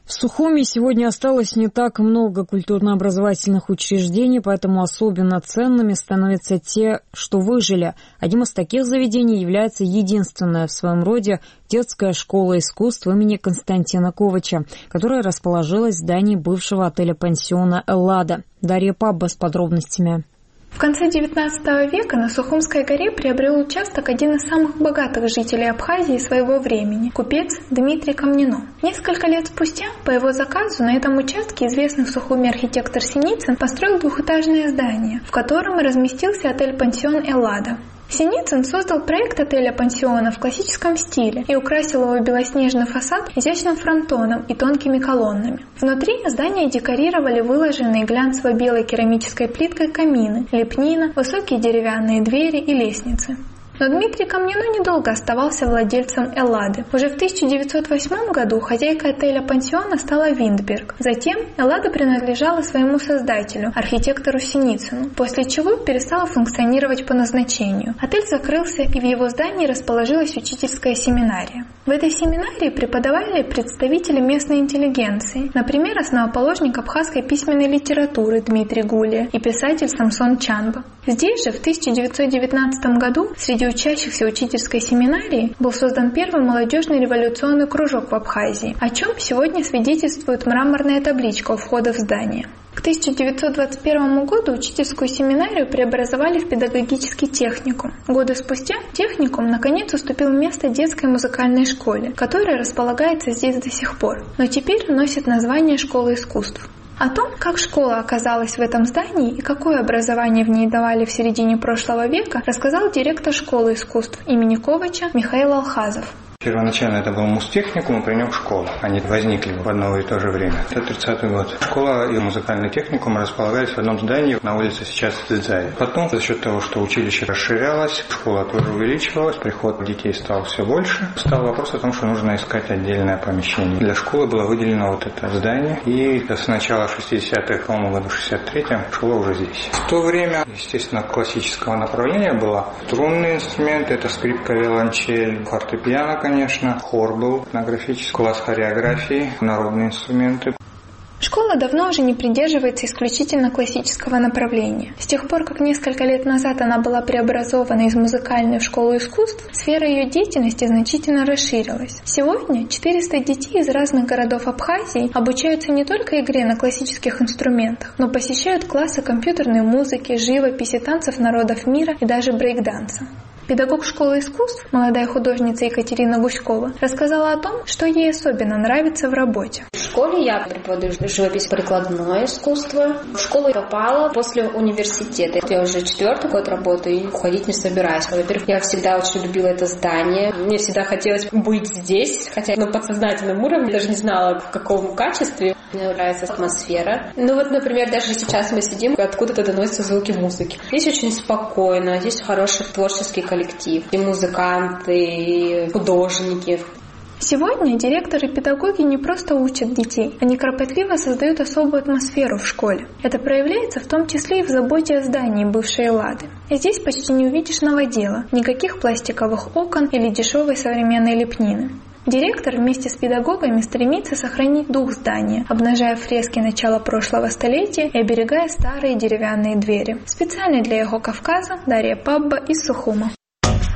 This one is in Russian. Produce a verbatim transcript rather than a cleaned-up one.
В Сухуми сегодня осталось не так много культурно-образовательных учреждений, поэтому особенно ценными становятся те, что выжили. Одним из таких заведений является единственная в своем роде детская школа искусств имени Константина Ковача, которая расположилась в здании бывшего отеля-пансиона «Эллада». Дарья Пабба с подробностями. В конце девятнадцатого века на Сухумской горе приобрел участок один из самых богатых жителей Абхазии своего времени – купец Дмитрий Камнино. Несколько лет спустя, по его заказу, на этом участке известный в Сухуми архитектор Синицын построил двухэтажное здание, в котором и разместился отель-пансион «Эллада». Синицын создал проект отеля-пансиона в классическом стиле и украсил его белоснежный фасад изящным фронтоном и тонкими колоннами. Внутри здание декорировали выложенные глянцево-белой керамической плиткой камины, лепнина, высокие деревянные двери и лестницы. Но Дмитрий Камнино недолго оставался владельцем «Эллады». Уже в тысяча девятьсот восьмом году хозяйкой отеля-пансиона стала Виндберг. Затем «Эллада» принадлежала своему создателю, архитектору Синицыну, после чего перестала функционировать по назначению. Отель закрылся, и в его здании расположилась учительская семинария. В этой семинарии преподавали представители местной интеллигенции, например, основоположник абхазской письменной литературы Дмитрий Гулия и писатель Самсон Чанба. Здесь же в тысяча девятьсот девятнадцатом году среди учащихся учительской семинарии был создан первый молодежный революционный кружок в Абхазии, о чем сегодня свидетельствует мраморная табличка у входа в здание. К тысяча девятьсот двадцать первому году учительскую семинарию преобразовали в педагогический техникум. Годы спустя техникум наконец уступил место детской музыкальной школе, которая располагается здесь до сих пор, но теперь носит название «Школа искусств». О том, как школа оказалась в этом здании и какое образование в ней давали в середине прошлого века, рассказал директор школы искусств имени Ковача Михаил Алхазов. Первоначально это был музтехникум, и при нем школа. Они возникли в одно и то же время. Это тридцатый год. Школа и музыкальный техникум располагались в одном здании на улице сейчас Дзидзай. Потом, за счет того, что училище расширялось, школа тоже увеличивалась, приход детей стал все больше. Стал вопрос о том, что нужно искать отдельное помещение. Для школы было выделено вот это здание, и с начала шестидесятых, по-моему, году шестьдесят третьем школа уже здесь. В то время, естественно, классического направления было струнный инструмент, это скрипка, виолончель, фортепиано, конечно, хор был этнографический, класс хореографии, народные инструменты. Школа давно уже не придерживается исключительно классического направления. С тех пор, как несколько лет назад она была преобразована из музыкальной в школу искусств, сфера ее деятельности значительно расширилась. Сегодня четыреста детей из разных городов Абхазии обучаются не только игре на классических инструментах, но посещают классы компьютерной музыки, живописи, танцев народов мира и даже брейк-данса. Педагог школы искусств, молодая художница Екатерина Гуськова, рассказала о том, что ей особенно нравится в работе. В школе я преподаю живопись, прикладное искусство. В школу я попала после университета. Я уже четвертый год работаю и уходить не собираюсь. Во-первых, я всегда очень любила это здание. Мне всегда хотелось быть здесь, хотя на подсознательном уровне даже не знала, в каком качестве. Мне нравится атмосфера. Ну вот, например, даже сейчас мы сидим, откуда-то доносятся звуки музыки. Здесь очень спокойно, здесь хороший творческий коллектив. И музыканты, и художники. Сегодня директоры и педагоги не просто учат детей, они кропотливо создают особую атмосферу в школе. Это проявляется в том числе и в заботе о здании бывшей «Эллады». Здесь почти не увидишь новодела, никаких пластиковых окон или дешевой современной лепнины. Директор вместе с педагогами стремится сохранить дух здания, обнажая фрески начала прошлого столетия и оберегая старые деревянные двери. Специально для Его Кавказа Дарья Пабба из Сухума.